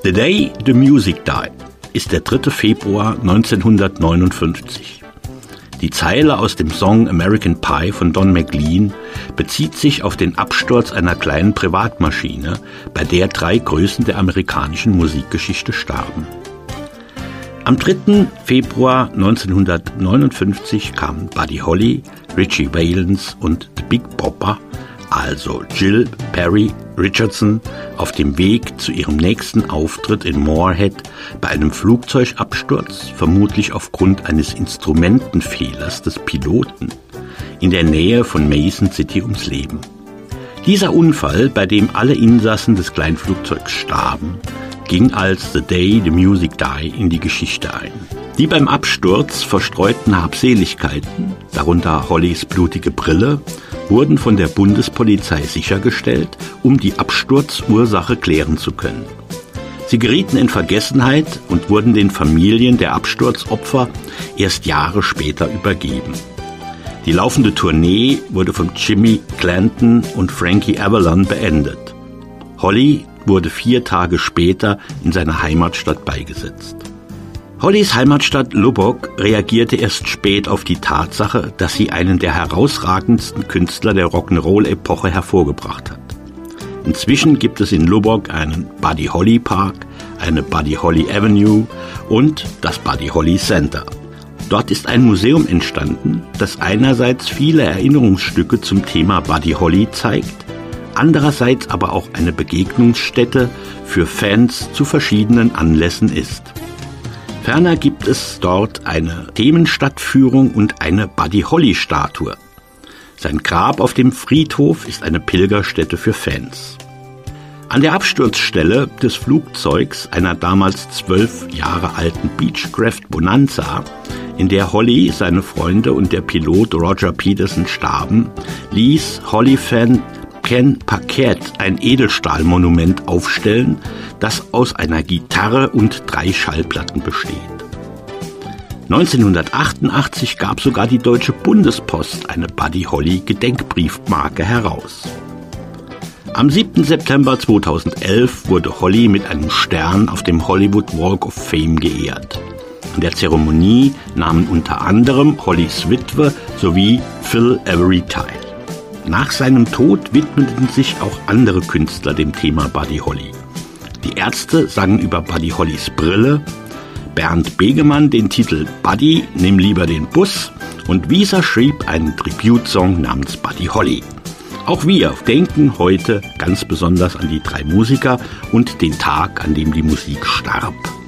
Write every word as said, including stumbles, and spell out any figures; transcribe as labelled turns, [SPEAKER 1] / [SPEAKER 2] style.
[SPEAKER 1] The Day the Music Died ist der dritte Februar neunzehnhundertneunundfünfzig. Die Zeile aus dem Song American Pie von Don McLean bezieht sich auf den Absturz einer kleinen Privatmaschine, bei der drei Größen der amerikanischen Musikgeschichte starben. Am dritten Februar neunzehnhundertneunundfünfzig kamen Buddy Holly, Ritchie Valens und The Big Bopper, also Jill Perry Richardson, auf dem Weg zu ihrem nächsten Auftritt in Moorhead bei einem Flugzeugabsturz, vermutlich aufgrund eines Instrumentenfehlers des Piloten, in der Nähe von Mason City ums Leben. Dieser Unfall, bei dem alle Insassen des Kleinflugzeugs starben, ging als The Day the Music Died in die Geschichte ein. Die beim Absturz verstreuten Habseligkeiten, darunter Hollys blutige Brille, wurden von der Bundespolizei sichergestellt, um die Absturzursache klären zu können. Sie gerieten in Vergessenheit und wurden den Familien der Absturzopfer erst Jahre später übergeben. Die laufende Tournee wurde von Jimmy Clanton und Frankie Avalon beendet. Holly wurde vier Tage später in seiner Heimatstadt beigesetzt. Hollys Heimatstadt Lubbock reagierte erst spät auf die Tatsache, dass sie einen der herausragendsten Künstler der Rock'n'Roll-Epoche hervorgebracht hat. Inzwischen gibt es in Lubbock einen Buddy Holly Park, eine Buddy Holly Avenue und das Buddy Holly Center. Dort ist ein Museum entstanden, das einerseits viele Erinnerungsstücke zum Thema Buddy Holly zeigt, andererseits aber auch eine Begegnungsstätte für Fans zu verschiedenen Anlässen ist. Ferner gibt es dort eine Themenstadtführung und eine Buddy Holly-Statue. Sein Grab auf dem Friedhof ist eine Pilgerstätte für Fans. An der Absturzstelle des Flugzeugs, einer damals zwölf Jahre alten Beechcraft Bonanza, in der Holly, seine Freunde und der Pilot Roger Peterson starben, ließ Holly-Fan Ken Paquette ein Edelstahlmonument aufstellen, das aus einer Gitarre und drei Schallplatten besteht. neunzehnhundertachtundachtzig gab sogar die Deutsche Bundespost eine Buddy Holly Gedenkbriefmarke heraus. Am siebten September zweitausendelf wurde Holly mit einem Stern auf dem Hollywood Walk of Fame geehrt. An der Zeremonie nahmen unter anderem Hollys Witwe sowie Phil Avery teil. Nach seinem Tod widmeten sich auch andere Künstler dem Thema Buddy Holly. Die Ärzte sangen über Buddy Hollys Brille, Bernd Begemann den Titel Buddy, nimm lieber den Bus und Wieser schrieb einen Tribute-Song namens Buddy Holly. Auch wir denken heute ganz besonders an die drei Musiker und den Tag, an dem die Musik starb.